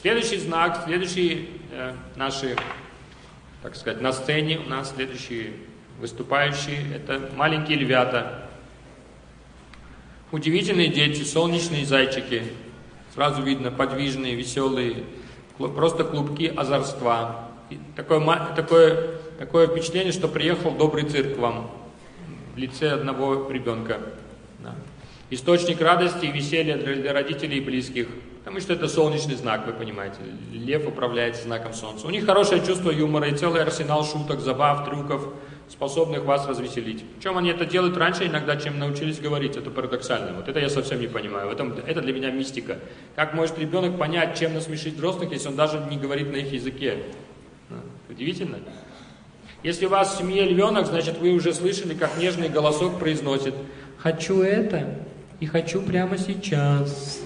Следующий знак, следующие наши, так сказать, на сцене у нас следующие выступающие, это маленькие львята. Удивительные дети, солнечные зайчики. Сразу видно, подвижные, веселые, просто клубки озорства. И такое впечатление, что приехал добрый цирк к вам в лице одного ребенка. Да. Источник радости и веселья для родителей и близких. Потому что это солнечный знак, вы понимаете. Лев управляется знаком солнца. У них хорошее чувство юмора и целый арсенал шуток, забав, трюков, способных вас развеселить. Причем они это делают раньше иногда, чем научились говорить. Это парадоксально. Вот это я совсем не понимаю. Это для меня мистика. Как может ребенок понять, чем насмешить взрослых, если он даже не говорит на их языке? Удивительно. Если у вас в семье львенок, значит вы уже слышали, как нежный голосок произносит: «Хочу это и хочу прямо сейчас».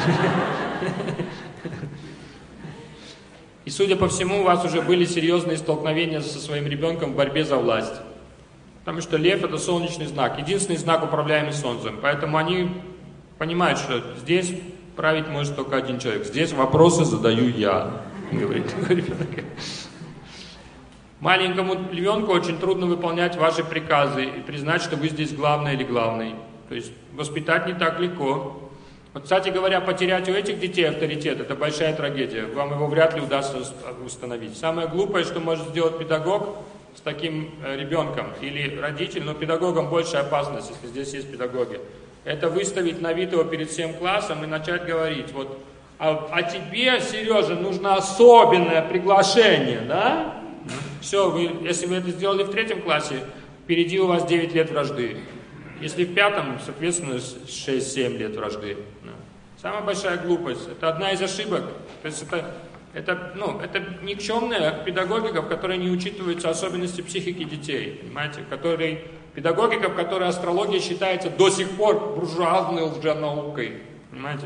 И, судя по всему, у вас уже были серьезные столкновения со своим ребенком в борьбе за власть. Потому что лев – это солнечный знак, единственный знак, управляемый солнцем. Поэтому они понимают, что здесь править может только один человек. Здесь вопросы задаю я, говорит ребенок. Маленькому львенку очень трудно выполнять ваши приказы и признать, что вы здесь главный или главный. То есть воспитать не так легко. Вот, кстати говоря, потерять у этих детей авторитет – это большая трагедия. Вам его вряд ли удастся установить. Самое глупое, что может сделать педагог с таким ребенком или родитель, но педагогам больше опасность, если здесь есть педагоги, это выставить на вид его перед всем классом и начать говорить: вот, а тебе, Сережа, нужно особенное приглашение, да? Все, если вы это сделали в 3 классе, впереди у вас 9 лет вражды. Если в 5, соответственно, 6-7 лет вражды. Самая большая глупость. Это одна из ошибок. То есть это никчемная педагогика, в которой не учитываются особенности психики детей. Понимаете? Педагогика, в которой астрология считается до сих пор буржуазной лженаукой. Понимаете?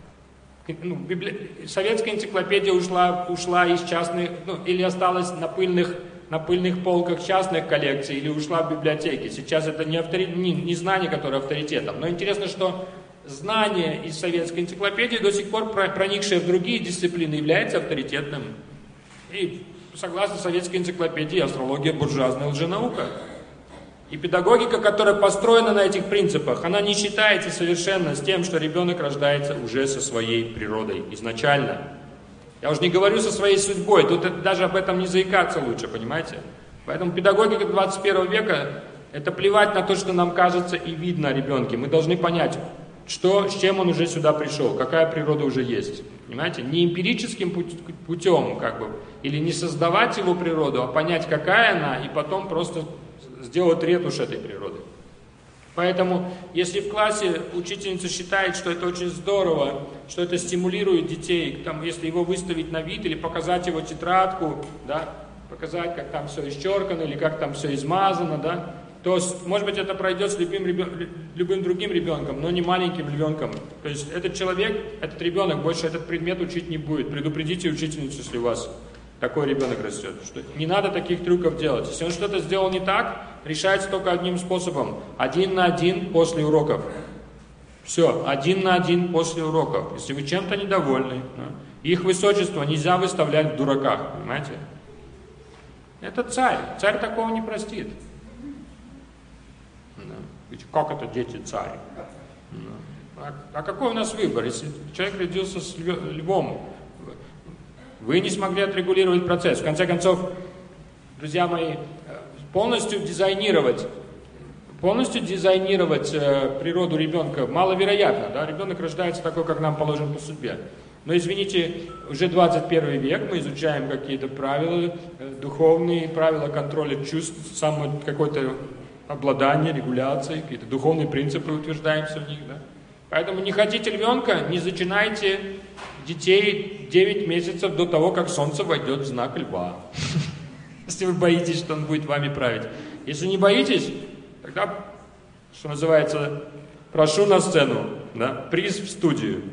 Советская энциклопедия ушла из частных, или осталась на пыльных полках частных коллекций, или ушла в библиотеки. Сейчас это не знание, которое авторитетом. Но интересно, что знание из советской энциклопедии, до сих пор проникшее в другие дисциплины, является авторитетным. И согласно советской энциклопедии, астрология буржуазная лженаука. И педагогика, которая построена на этих принципах, она не считается совершенно с тем, что ребенок рождается уже со своей природой изначально. Я уже не говорю со своей судьбой, тут даже об этом не заикаться лучше, понимаете? Поэтому педагогика 21 века – это плевать на то, что нам кажется и видно о ребенке. Мы должны понять, с чем он уже сюда пришел, какая природа уже есть. Понимаете? Не эмпирическим путем, или не создавать его природу, а понять, какая она, и потом просто сделать ретушь этой природы. Поэтому, если в классе учительница считает, что это очень здорово, что это стимулирует детей, если его выставить на вид или показать его тетрадку, да, показать, как там все исчеркано или как там все измазано, да, то, может быть, это пройдет с любым другим ребенком, но не маленьким ребенком. То есть этот человек, этот ребенок больше этот предмет учить не будет. Предупредите учительницу, если у вас такой ребенок растет. Что не надо таких трюков делать. Если он что-то сделал не так, решается только одним способом. 1 на 1 после уроков. Все, 1 на 1 после уроков. Если вы чем-то недовольны, их высочество нельзя выставлять в дураках, понимаете? Это царь. Царь такого не простит. Как это дети царь? А какой у нас выбор? Если человек родился с львом, вы не смогли отрегулировать процесс. В конце концов, друзья мои, полностью дизайнировать природу ребенка маловероятно. Да? Ребенок рождается такой, как нам положено по судьбе. Но извините, уже 21 век, мы изучаем какие-то правила, духовные правила контроля чувств, какое-то обладание, регуляции, какие-то духовные принципы утверждаемся в них. Да? Поэтому не хотите ребенка, не зачинайте детей 9 месяцев до того, как солнце войдет в знак льва. Если вы боитесь, что он будет вами править. Если не боитесь, тогда, что называется, прошу на сцену, да? Приз в студию.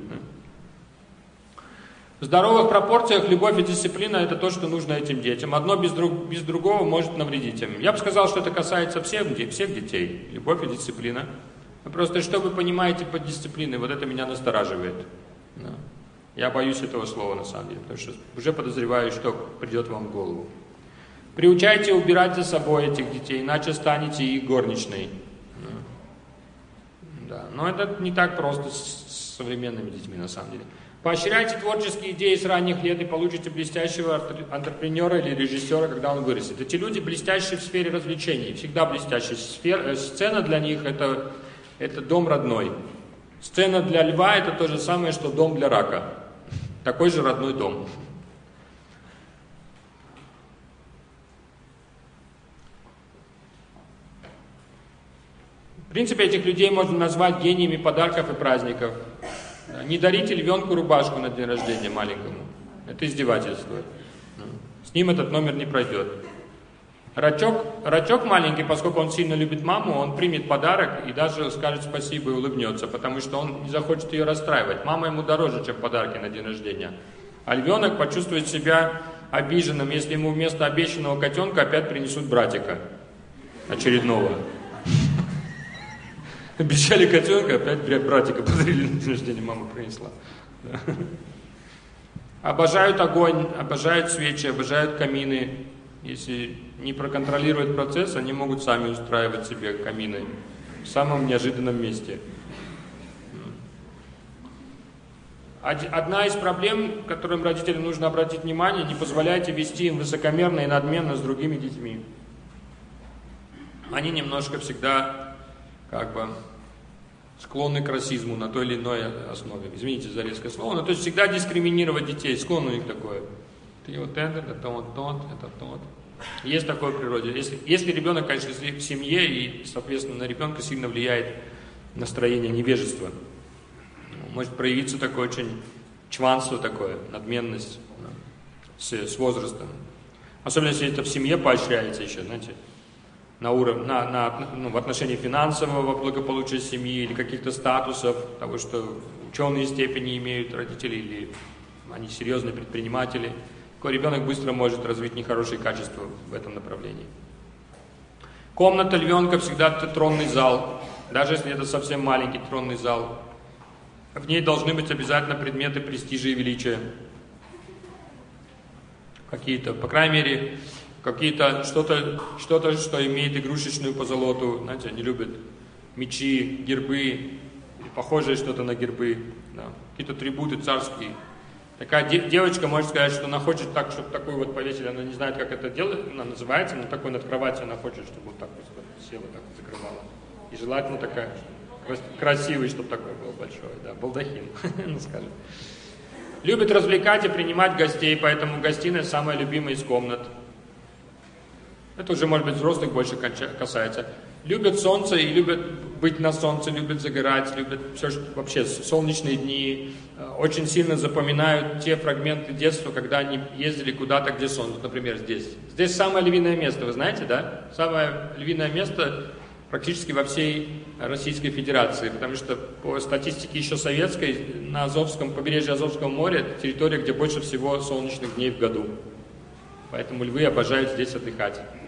В здоровых пропорциях любовь и дисциплина – это то, что нужно этим детям. Одно без другого может навредить им. Я бы сказал, что это касается всех детей. Любовь и дисциплина. Просто что вы понимаете под дисциплиной, вот это меня настораживает. Я боюсь этого слова на самом деле, потому что уже подозреваю, что придет вам в голову. Приучайте убирать за собой этих детей, иначе станете их горничной. Да. Но это не так просто с современными детьми на самом деле. Поощряйте творческие идеи с ранних лет и получите блестящего антрепренера или режиссера, когда он вырастет. Эти люди блестящие в сфере развлечений, всегда блестящие. Сцена для них это дом родной. Сцена для льва это то же самое, что дом для рака. Такой же родной дом. В принципе, этих людей можно назвать гениями подарков и праздников. Не дарите львенку рубашку на день рождения маленькому. Это издевательство. С ним этот номер не пройдет. Рачок маленький, поскольку он сильно любит маму, он примет подарок и даже скажет спасибо и улыбнется, потому что он не захочет ее расстраивать. Мама ему дороже, чем подарки на день рождения. А львенок почувствует себя обиженным, если ему вместо обещанного котенка опять принесут братика очередного. Обещали котенка, опять братика подарили на день рождения, мама принесла. Обожают огонь, обожают свечи, обожают камины. Если не проконтролировать процесс, они могут сами устраивать себе камины в самом неожиданном месте. Одна из проблем, которым родителям нужно обратить внимание, не позволяйте вести им высокомерно и надменно с другими детьми. Они немножко всегда склонны к расизму на той или иной основе. Извините за резкое слово, но то есть всегда дискриминировать детей, склонны у них такое. Ты вот это вот тот, это тот. Есть такое в природе. Если ребенок, конечно, в семье, и, соответственно, на ребенка сильно влияет настроение невежества. Может проявиться такое очень чванство такое, надменность с возрастом. Особенно, если это в семье поощряется еще, знаете, на уровне, в отношении финансового благополучия семьи или каких-то статусов, того, что ученые степени имеют родители или они серьезные предприниматели. Такой ребенок быстро может развить нехорошие качества в этом направлении. Комната львенка всегда тронный зал, даже если это совсем маленький тронный зал. В ней должны быть обязательно предметы престижа и величия. Какие-то, по крайней мере, что-то, что имеет игрушечную позолоту. Знаете, они любят мечи, гербы, или похожее что-то на гербы, да. Какие-то трибуты царские. Такая девочка может сказать, что она хочет так, чтобы такую вот повесили, она не знает, как это делать, она называется, но такой над кроватью она хочет, чтобы вот так вот села, так вот закрывала. И желательно такая красивый, чтобы такой был большой, да, балдахин, ну скажем. Любит развлекать и принимать гостей, поэтому гостиная самая любимая из комнат. Это уже, может быть, взрослых больше касается. Любят солнце и любят быть на солнце, любят загорать, любят все, что вообще солнечные дни. Очень сильно запоминают те фрагменты детства, когда они ездили куда-то, где солнце, например, здесь. Здесь самое львиное место, вы знаете, да? Самое львиное место практически во всей Российской Федерации, потому что по статистике еще советской, на Азовском побережье Азовского моря территория, где больше всего солнечных дней в году. Поэтому львы обожают здесь отдыхать.